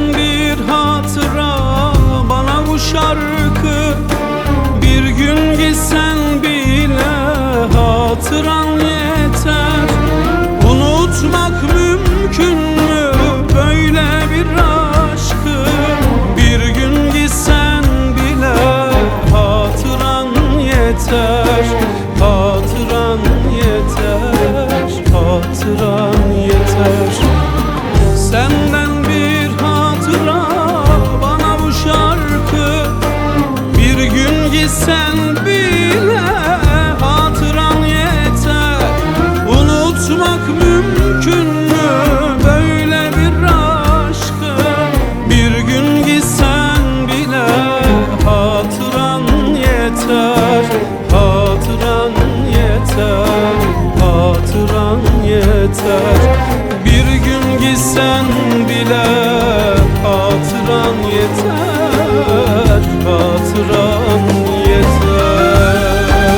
bir hatıra bana bu şarkı. Bir gün gitsen bile hatıran yeter. Unutmak mümkün mü böyle bir aşkı? Bir gün gitsen bile hatıran yeter. Hatıran yeter, hatıran yeter. Senden bir hatıra bana bu şarkı. Bir gün gitsen bile hatıran yeter. Unutmak mümkün mü böyle bir aşkı? Bir gün gitsen bile hatıran yeter. Hatıran yeter, hatıran yeter. Bir gün gitsen bile hatıran yeter. Hatıran yeter.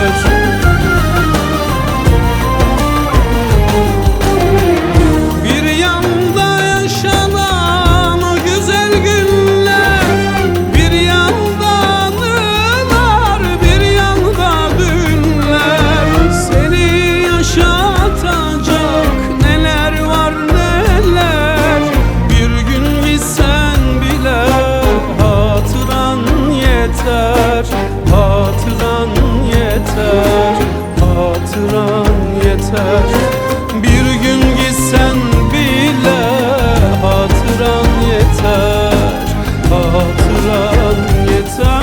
Bir yanda yaşanan o güzel günler, bir yanda anılar, bir yanda dünler. Seni yaşatacak neler var neler. Bir gün gitsen bile hatıran yeter. Hatıran yeter, hatıran yeter. Bir gün gitsen bile hatıran yeter. Hatıran yeter.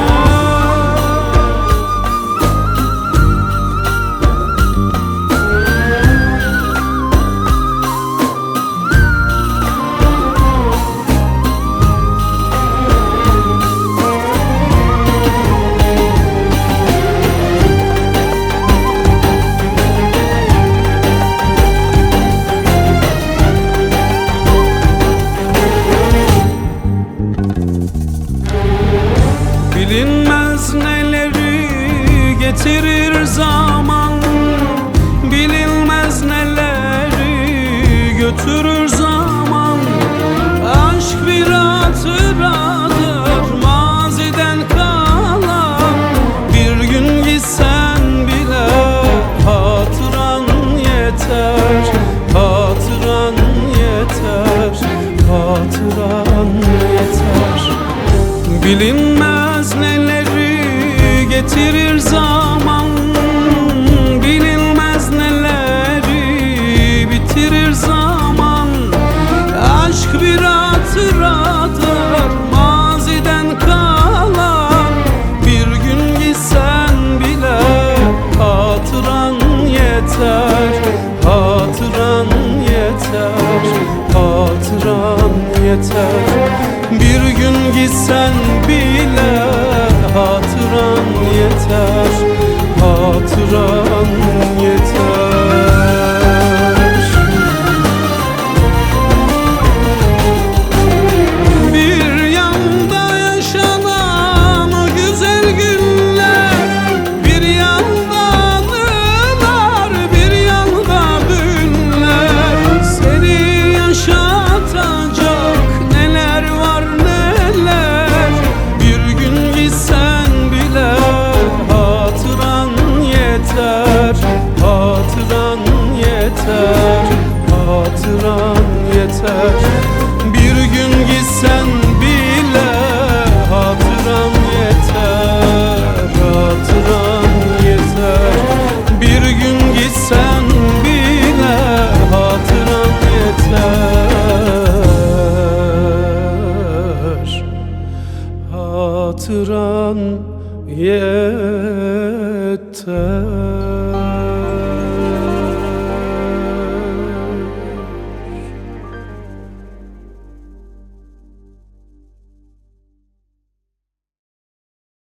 Bilinmez neleri getirir zaman, bilinmez neleri götürür zaman. Aşk bir hatıradır maziden kalan. Bir gün gitsen bile hatıran yeter. Hatıran yeter, hatıran yeter. Bilinmez neleri getirir zaman, bilinmez neleri bitirir zaman. Aşk bir hatıradır maziden kalan. Bir gün gitsen bile hatıran yeter. Hatıran yeter, hatıran yeter. Bir gün gitsen bile hatıran yeter. Hatıran yeter. Bir yanda yaşanan o güzel günler, bir yanda anılar, bir yanda dünler. Seni yaşatacak neler var neler. Bir gün gitsen bile hatıran yeter. Hatıran yeter, hatıran yeter. Bir gün gitsen bile hatıran yeter. Hatıran yeter. Bir gün gitsen bile hatıran yeter. Hatıran yeter.